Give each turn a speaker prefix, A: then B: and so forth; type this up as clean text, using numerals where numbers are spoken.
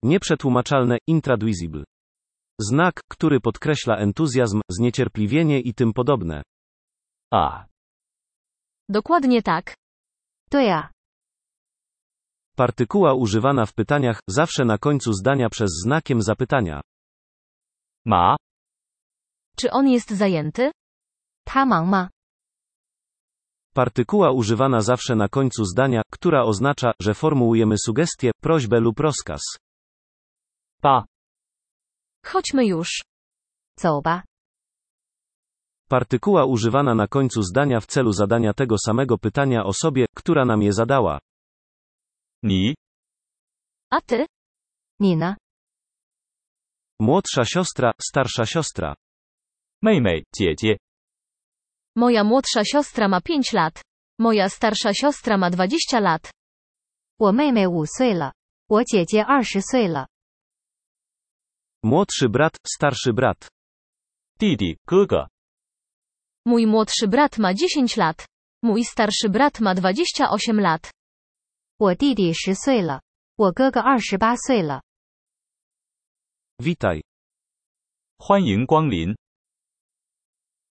A: Nieprzetłumaczalne, intraducible. Znak, który podkreśla entuzjazm, zniecierpliwienie i tym podobne.
B: A.
C: Dokładnie tak.
D: 对啊，
A: Partykuła używana w pytaniach, zawsze na końcu zdania przez znakiem zapytania.
B: 麻。
C: Czy on jest zajęty?
D: 他忙吗？
A: Partykuła używana zawsze na końcu zdania, która oznacza, że formułujemy sugestię, prośbę lub rozkaz.
B: 吧。
C: Chodźmy już.
D: 走吧。
A: Partykuła używana na końcu zdania w celu zadania tego samego pytania osobie, która nam je zadała.
B: 你。
C: A ty?
D: 你呢？
A: Młodsza siostra, starsza siostra.
B: 妹妹，姐姐。
C: Moja młodsza siostra ma 5 lat. Moja starsza siostra ma 20 lat.
D: 我妹妹5岁了，我姐姐20岁了。
A: Młodszy brat, starszy brat.
B: 弟弟，哥哥。
C: Mój młodszy brat ma 10 lat. Mój starszy brat ma 28 lat.
D: 我弟弟10岁了，我哥哥28岁了。
A: Witaj.
B: 欢迎光临。